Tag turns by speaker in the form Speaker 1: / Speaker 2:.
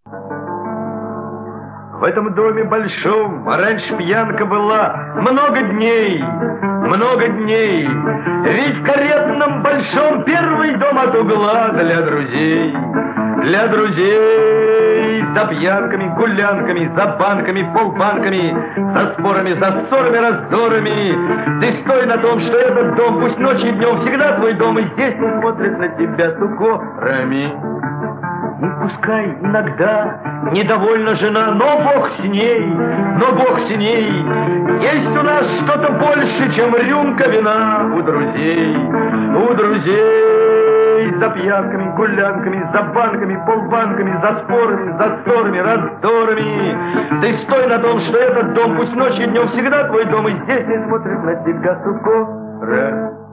Speaker 1: В этом доме большом, а раньше пьянка была, много дней, много дней. Ведь в каретном большом первый дом от угла для друзей. Для друзей, за пьянками, гулянками, за банками, полбанками, за спорами, за ссорами, раздорами. Ты стой на том, что этот дом, пусть ночью и днем, всегда твой дом, и здесь не смотрит на тебя с укорами. И пускай иногда недовольна жена, но Бог с ней, но Бог с ней. Есть у нас что-то больше, чем рюмка вина у друзей, у друзей. За пьянками, гулянками, за банками, полбанками, за спорами, за ссорами, раздорами. Ты стой на том, что этот дом, пусть ночью и днем, всегда твой дом, и здесь не смотрит на тебя с укорами.